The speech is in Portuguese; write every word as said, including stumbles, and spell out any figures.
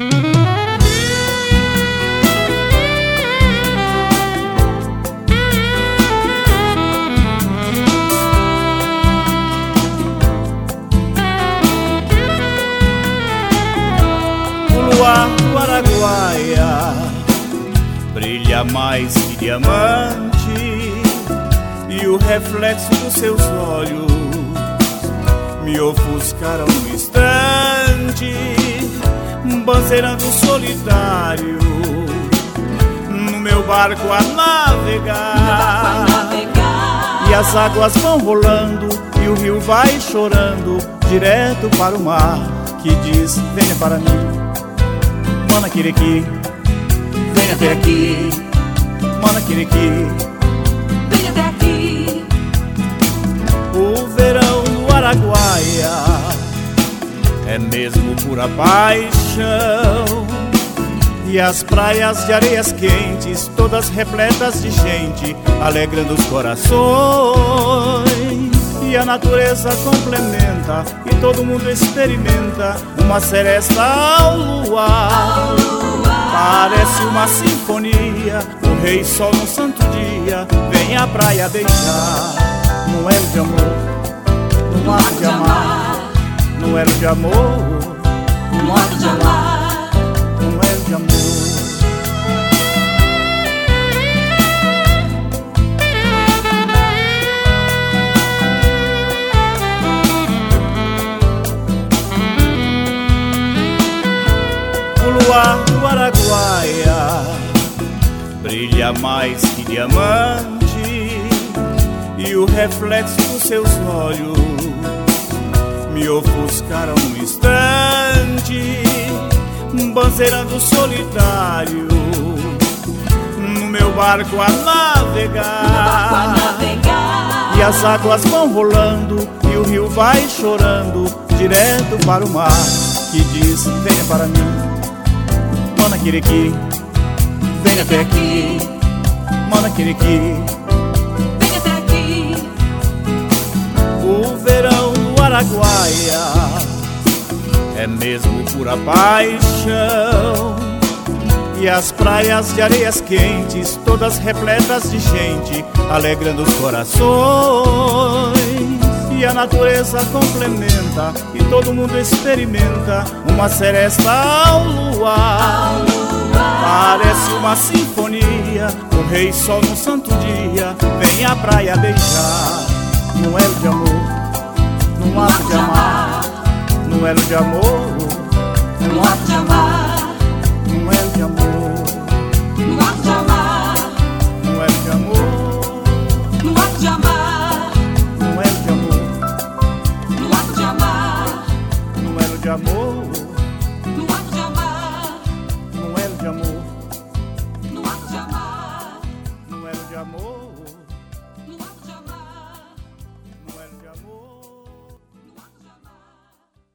O luar do Araguaia brilha mais que diamante, e o reflexo dos seus olhos me ofuscaram um instante, banceirando solitário no meu barco a navegar. E as águas vão rolando e o rio vai chorando direto para o mar, que diz: venha para mim, Manaquiriqui, venha até aqui, Manaquiriqui, Venha até aqui. O verão do Araguaia é mesmo pura paixão, e as praias de areias quentes, todas repletas de gente, alegrando os corações. E a natureza complementa e todo mundo experimenta uma seresta ao luar. Parece uma sinfonia, o rei sol no santo dia vem à praia beijar. No elo de amor, no ato de amar, no elo de amor, No ato de amar. no elo de amor. O luar do Araguaia brilha mais que diamante, e o reflexo dos seus olhos me ofuscaram um instante, banceirando solitário no meu barco a navegar. Barco a navegar. E as águas vão rolando e o rio vai chorando direto para o mar, que diz: venha para mim, Manaquiriqui, venha até aqui, Manaquiriqui. Venha até aqui. O verão do Araguaia é mesmo pura paixão, e as praias de areias quentes, todas repletas de gente, alegrando os corações. E a natureza complementa e todo mundo experimenta uma seresta ao luar. Parece uma sinfonia, o rei sol no santo dia vem à praia beijar. No elo de amor, no ato de amar, no elo de amor, No ato de amar. no elo de amor, No ato de amar. no elo de amor, No ato de amar. no elo de amor, No ato de amar. no elo de amor, No ato de amar. no elo de amor, No ato de amar. no elo de amor.